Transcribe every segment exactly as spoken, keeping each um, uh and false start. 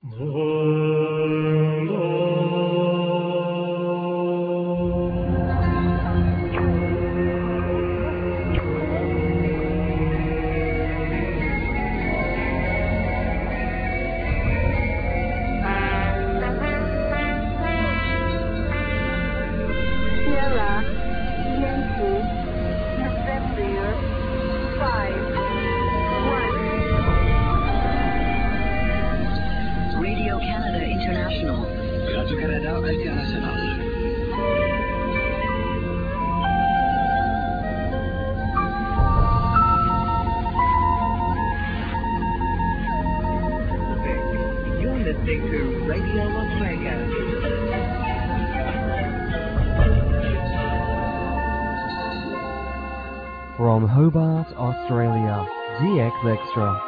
From Hobart, Australia, D X Extra.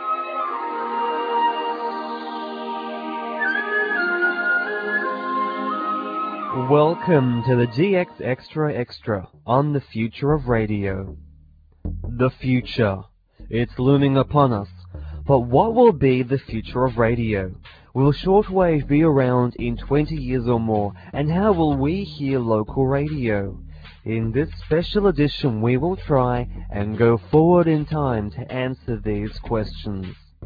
Welcome to the D X Extra Extra on the future of radio. The future. It's looming upon us. But what will be the future of radio? Will shortwave be around in twenty years or more? And how will we hear local radio? In this special edition, we will try and go forward in time to answer these questions.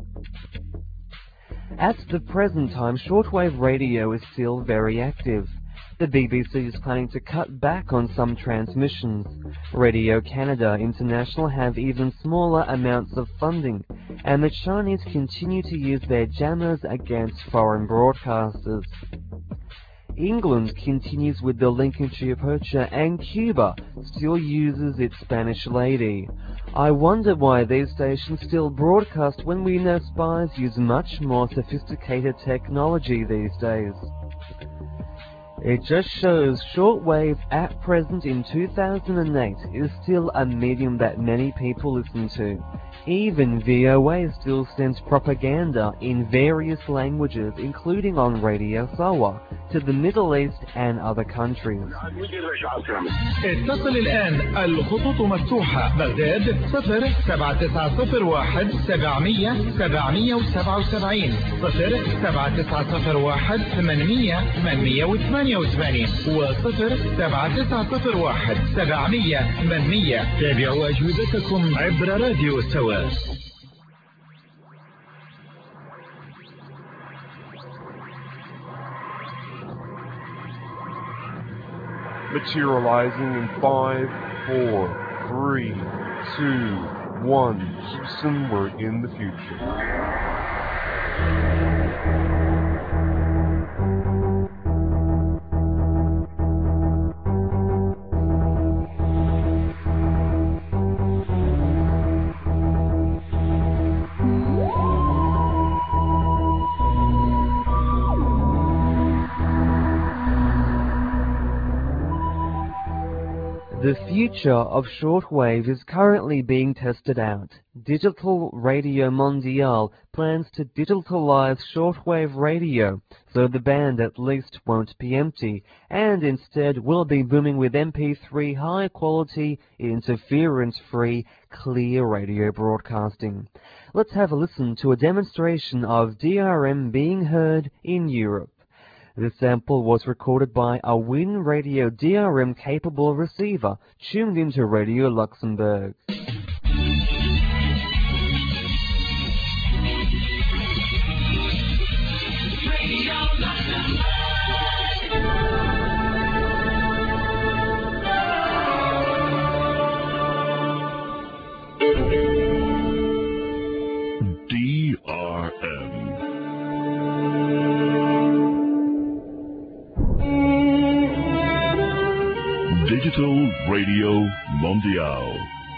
At the present time, shortwave radio is still very active. The B B C is planning to cut back on some transmissions. Radio Canada International have even smaller amounts of funding, and the Chinese continue to use their jammers against foreign broadcasters. England continues with the Lincolnshire Poacher, and Cuba still uses its Spanish Lady. I wonder why these stations still broadcast when we know spies use much more sophisticated technology these days. It just shows shortwave at present in two thousand eight is still a medium that many people listen to. Even V O A still sends propaganda in various languages, including on Radio Sawa, to the Middle East and other countries. اتصل الآن الخطوط مفتوحة بغداد صفر سبعة تسعة صفر واحد سبعمية سبعمية وسبعة وسبعين صفر سبعة تسعة صفر واحد ثمانمية ثمانمية وثمانية وثمانين وصفر سبعة تسعة صفر واحد سبعمية ثمانمية. تابعوا أجوبتكم عبر راديو سوا. Materializing in five, four, three, two, one. Houston, we're in the future. The future of shortwave is currently being tested out. Digital Radio Mondiale plans to digitalize shortwave radio, so the band at least won't be empty, and instead will be booming with M P three high-quality, interference-free, clear radio broadcasting. Let's have a listen to a demonstration of D R M being heard in Europe. This sample was recorded by a Win Radio D R M-capable receiver tuned into Radio Luxembourg. D R M. Digital Radio Mondiale.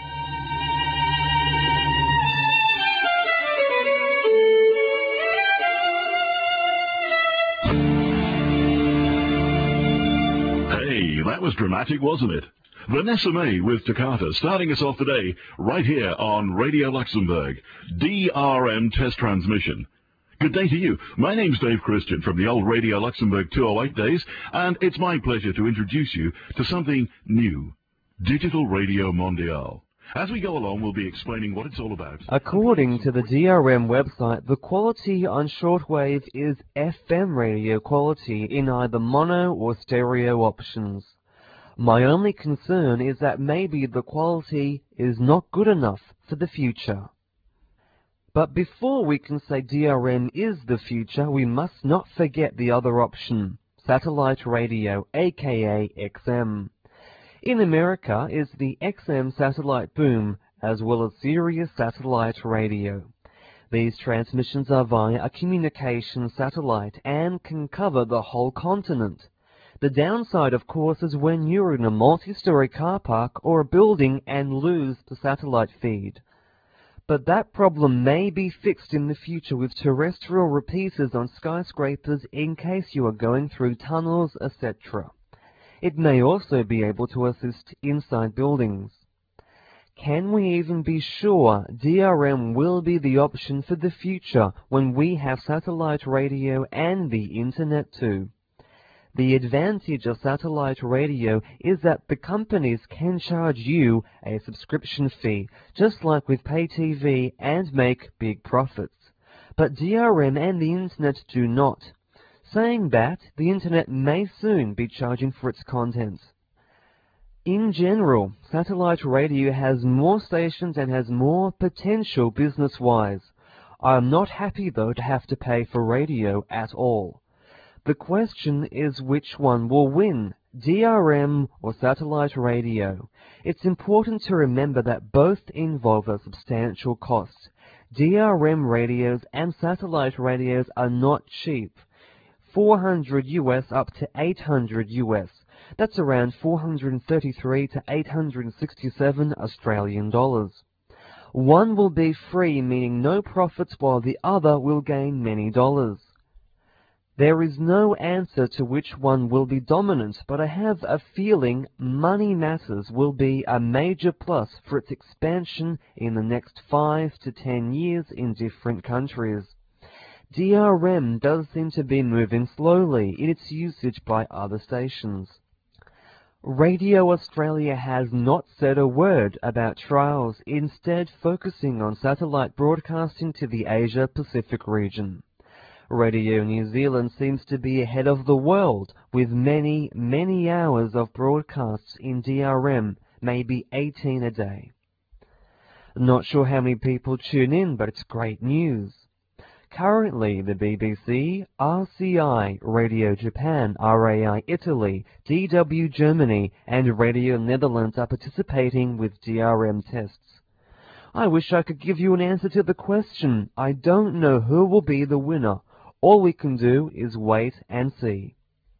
Hey, that was dramatic, wasn't it? Vanessa May with Toccata starting us off today right here on Radio Luxembourg, D R M test transmission. Good day to you. My name's Dave Christian from the old Radio Luxembourg two oh eight days, and it's my pleasure to introduce you to something new, Digital Radio Mondiale. As we go along, we'll be explaining what it's all about. According to the D R M website, the quality on shortwave is F M radio quality in either mono or stereo options. My only concern is that maybe the quality is not good enough for the future. But before we can say D R M is the future, we must not forget the other option, satellite radio, aka X M. In America is the X M satellite boom, as well as Sirius satellite radio. These transmissions are via a communication satellite and can cover the whole continent. The downside, of course, is when you're in a multi-story car park or a building and lose the satellite feed. But that problem may be fixed in the future with terrestrial repeaters on skyscrapers in case you are going through tunnels, et cetera. It may also be able to assist inside buildings. Can we even be sure D R M will be the option for the future when we have satellite radio and the Internet too? The advantage of satellite radio is that the companies can charge you a subscription fee, just like with pay T V, and make big profits. But D R M and the Internet do not. Saying that, the Internet may soon be charging for its content. In general, satellite radio has more stations and has more potential business-wise. I am not happy, though, to have to pay for radio at all. The question is which one will win, D R M or satellite radio. It's important to remember that both involve a substantial cost. D R M radios and satellite radios are not cheap. four hundred U S up to eight hundred U S. That's around four hundred thirty-three to eight hundred sixty-seven Australian dollars. One will be free, meaning no profits, while the other will gain many dollars. There is no answer to which one will be dominant, but I have a feeling Money Matters will be a major plus for its expansion in the next five to ten years in different countries. D R M does seem to be moving slowly in its usage by other stations. Radio Australia has not said a word about trials, instead focusing on satellite broadcasting to the Asia-Pacific region. Radio New Zealand seems to be ahead of the world, with many, many hours of broadcasts in D R M, maybe eighteen a day. Not sure how many people tune in, but it's great news. Currently, the B B C, R C I, Radio Japan, R A I Italy, D W Germany, and Radio Netherlands are participating with D R M tests. I wish I could give you an answer to the question. I don't know who will be the winner. All we can do is wait and see.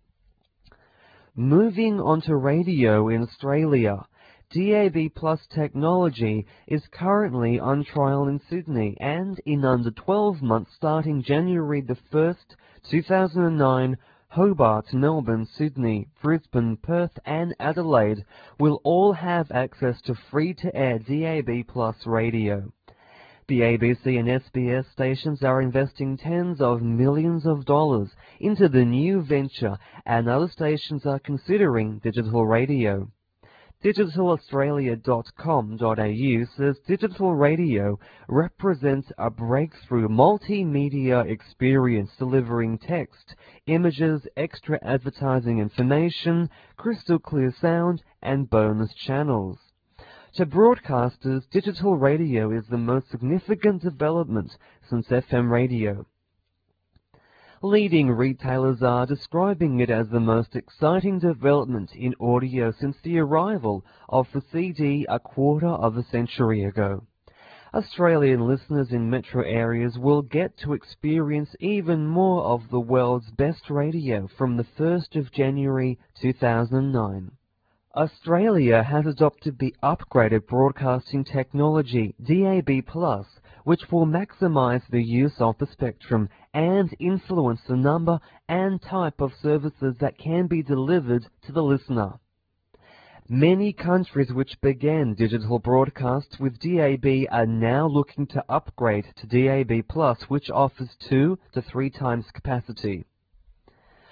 Moving on to radio in Australia, D A B Plus technology is currently on trial in Sydney, and in under twelve months starting January the first, two thousand nine, Hobart, Melbourne, Sydney, Brisbane, Perth and Adelaide will all have access to free-to-air D A B Plus radio. The A B C and S B S stations are investing tens of millions of dollars into the new venture, and other stations are considering digital radio. digital australia dot com dot A U says digital radio represents a breakthrough multimedia experience delivering text, images, extra advertising information, crystal clear sound, and bonus channels. To broadcasters, digital radio is the most significant development since F M radio. Leading retailers are describing it as the most exciting development in audio since the arrival of the C D a quarter of a century ago. Australian listeners in metro areas will get to experience even more of the world's best radio from the first of January two thousand nine. Australia has adopted the upgraded broadcasting technology D A B Plus, which will maximize the use of the spectrum and influence the number and type of services that can be delivered to the listener. Many countries which began digital broadcasts with D A B are now looking to upgrade to D A B Plus, which offers two to three times capacity.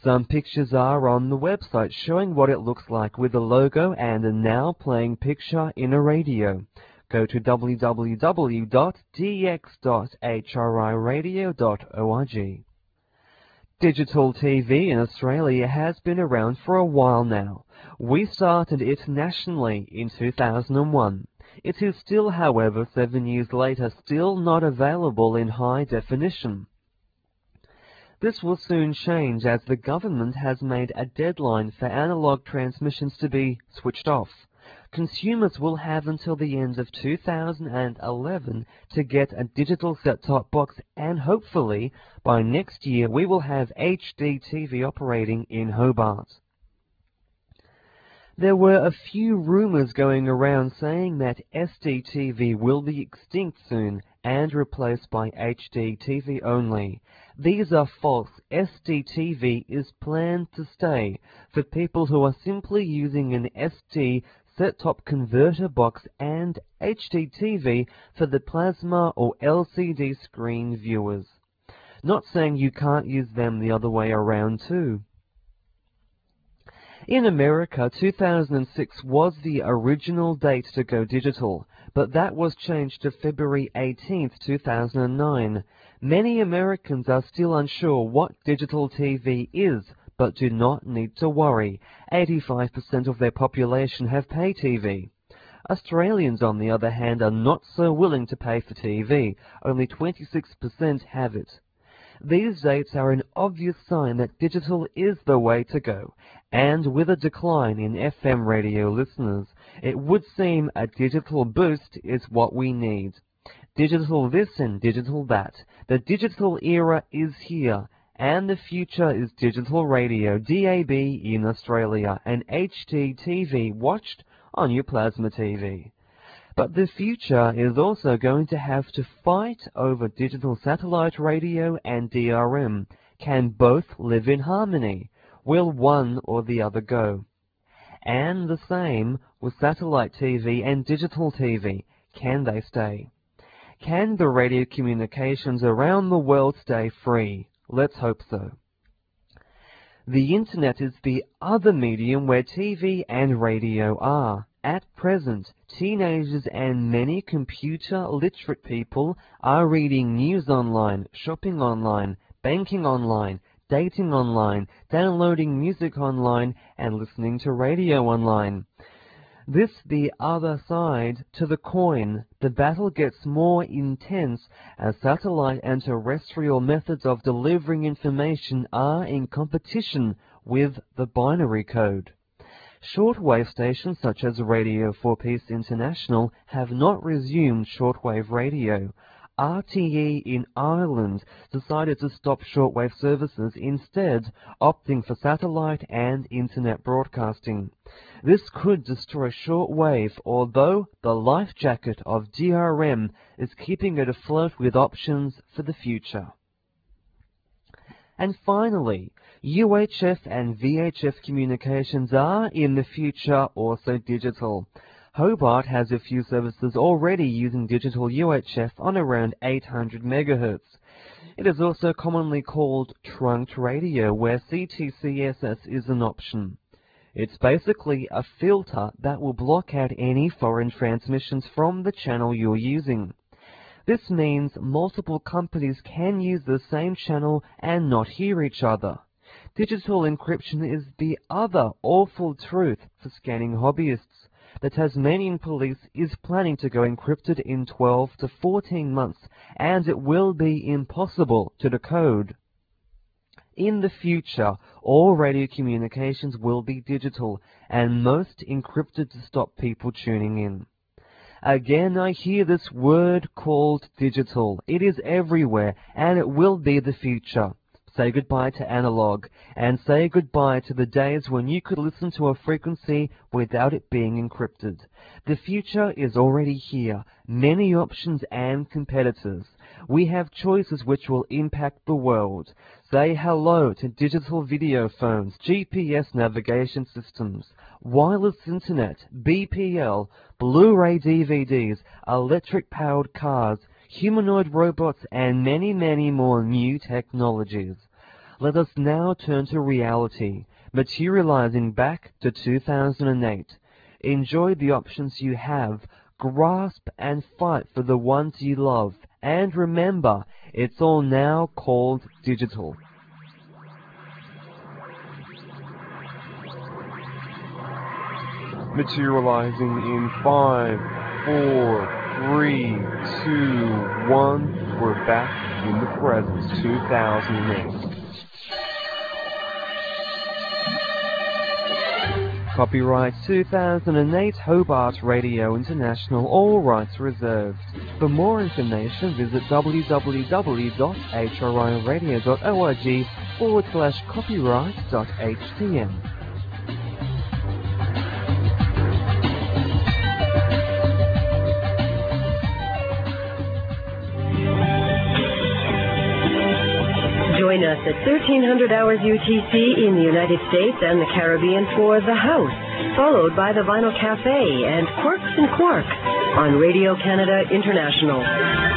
Some pictures are on the website showing what it looks like with the logo and a now playing picture in a radio. Go to w w w dot d x dot h r i radio dot org. Digital T V in Australia has been around for a while now. We started it nationally in two thousand one. It is still, however, seven years later, still not available in high definition. This will soon change as the government has made a deadline for analog transmissions to be switched off. Consumers will have until the end of two thousand eleven to get a digital set-top box, and hopefully by next year we will have H D T V operating in Hobart. There were a few rumours going around saying that S D T V will be extinct soon and replaced by H D T V only. These are false. S D T V is planned to stay for people who are simply using an S D set-top converter box, and H D T V for the plasma or L C D screen viewers. Not saying you can't use them the other way around too. In America, two thousand six was the original date to go digital, but that was changed to February eighteenth, two thousand nine. Many Americans are still unsure what digital T V is, but do not need to worry. eighty-five percent of their population have pay T V. Australians, on the other hand, are not so willing to pay for T V. Only twenty-six percent have it. These dates are an obvious sign that digital is the way to go, and with a decline in F M radio listeners, it would seem a digital boost is what we need. Digital this and digital that. The digital era is here, and the future is digital radio, D A B in Australia, and H D T V watched on your plasma T V. But the future is also going to have to fight over digital satellite radio and D R M. Can both live in harmony? Will one or the other go? And the same with satellite T V and digital T V. Can they stay? Can the radio communications around the world stay free? Let's hope so. The Internet is the other medium where T V and radio are. At present, teenagers and many computer literate people are reading news online, shopping online, banking online, dating online, downloading music online, and listening to radio online. This the other side to the coin. The battle gets more intense as satellite and terrestrial methods of delivering information are in competition with the binary code. Shortwave stations such as Radio for Peace International have not resumed shortwave radio. R T E in Ireland decided to stop shortwave services, instead opting for satellite and internet broadcasting. This could destroy shortwave, although the life jacket of D R M is keeping it afloat with options for the future. And finally, U H F and V H F communications are, in the future, also digital. Hobart has a few services already using digital U H F on around eight hundred megahertz. It is also commonly called trunked radio, where C T C S S is an option. It's basically a filter that will block out any foreign transmissions from the channel you're using. This means multiple companies can use the same channel and not hear each other. Digital encryption is the other awful truth for scanning hobbyists. The Tasmanian Police is planning to go encrypted in twelve to fourteen months, and it will be impossible to decode. In the future, all radio communications will be digital, and most encrypted to stop people tuning in. Again, I hear this word called digital. It is everywhere, and it will be the future. Say goodbye to analog, and say goodbye to the days when you could listen to a frequency without it being encrypted. The future is already here. Many options and competitors. We have choices which will impact the world. Say hello to digital video phones, G P S navigation systems, wireless internet, B P L, Blu-ray D V Ds, electric-powered cars, humanoid robots, and many, many more new technologies. Let us now turn to reality, materializing back to two thousand eight. Enjoy the options you have, grasp and fight for the ones you love, and remember, it's all now called digital. Materializing in five, four, three, two, one. We're back in the present, two thousand eight. Copyright two thousand eight, Hobart Radio International, all rights reserved. For more information, visit w w w dot h r i radio dot org forward slash copyright dot h t m. Join us at thirteen hundred hours U T C in the United States and the Caribbean for The House, followed by the Vinyl Cafe and Quirks and Quarks on Radio Canada International.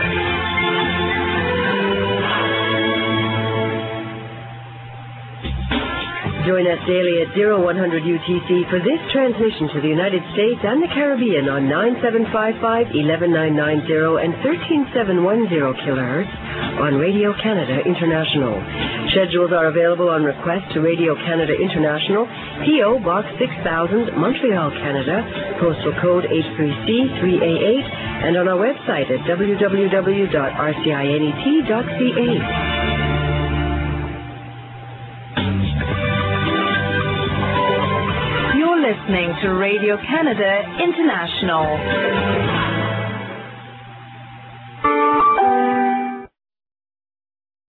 Join us daily at oh one hundred U T C for this transmission to the United States and the Caribbean on nine seven five five, one one nine nine zero and thirteen seven ten kilohertz on Radio Canada International. Schedules are available on request to Radio Canada International, P O Box six thousand, Montreal, Canada, postal code H three C three A eight, and on our website at w w w dot r c i n e t dot c a. Listening to Radio Canada International.